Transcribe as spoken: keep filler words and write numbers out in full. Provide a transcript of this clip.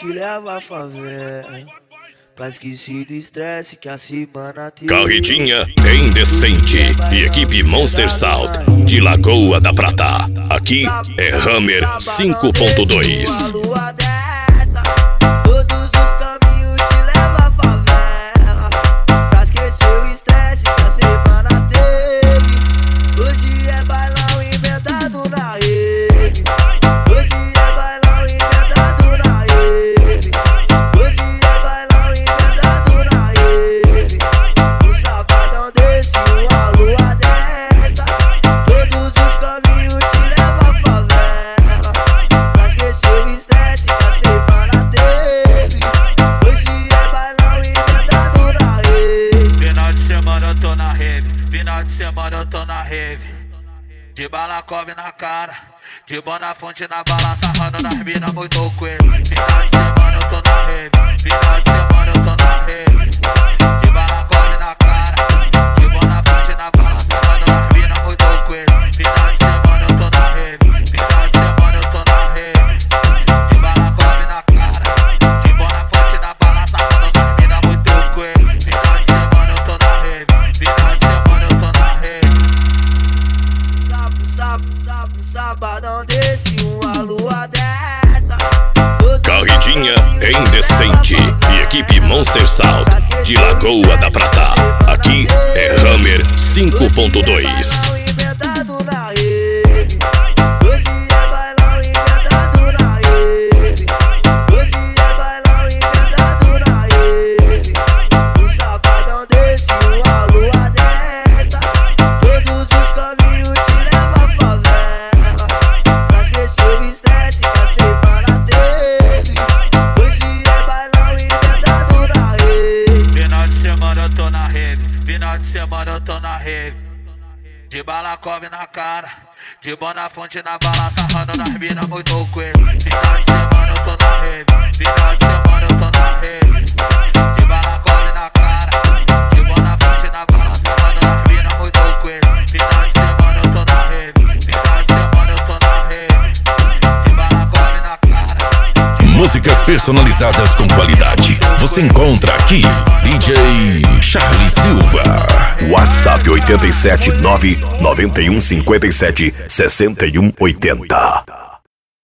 te levo à favela, pra esquecer do estresse que a semana teve. Carretinha Indecente e equipe Monster Sound de Lagoa da Prata. Aqui é Hammer cinco ponto dois. Todos os caminhos te levam à favela, pra esquecer o estresse que a semana teve. Hoje é bailão inventado na rede. Hoje é bailão inventado na rede. Hoje é bailão inventado na rede. Um sabadão desse, uma lua dessa. Todos os caminhos te levam à favela, pra esquecer o estresse que a semana teve. Hoje é bailão inventado na rede. Final de semana eu tô na rave, final de semana eu tô na rave. De Balacov na cara, de Bonafonte na bala, sarrando nas minas muito coelho. Final de semana eu tô na rave, final de semana eu tô na rave. De Balacov na cara, de Bonafonte na bala, sarrando nas minas muito coelho. Final de semana eu tô na rave, final de semana eu tô na rave. De Balacov na cara, de Bonafonte na bala, sarrando nas minas muito coelho. Final de semana eu tô na rave, final de semana eu tô na rave. Sapo, sapo, sapo, sabadão desse, uma lua dessa. Todos Carretinha Indecente e equipe Monster Sound de Lagoa da Prata. Aqui é Hammer cinco ponto dois. bailão inventado na rede. Hoje é bailão inventado na rede. Hoje é bailão inventado na rede. Um sabadão desse, uma lua dessa. Todos os caminhos te levam à favela, pra esquecer o estresse que a semana teve. Hoje é bailão inventado na rede. Final de semana eu tô na rave, final de semana eu tô na rave. De Balacov na cara, de Bonafonte na bala, sarrando nas minas muito coelho. Final de semana eu tô na rave, final de semana eu tô na rave. De Balacov na cara, de Bonafonte na bala, sarrando nas minas muito coelho. Final de semana eu tô na rave, final de semana eu tô na rave. De Balacov na cara. Músicas personalizadas com qualidade você encontra aqui. D J Charlie Silva. WhatsApp oito sete nove nove um cinco sete seis um oito zero.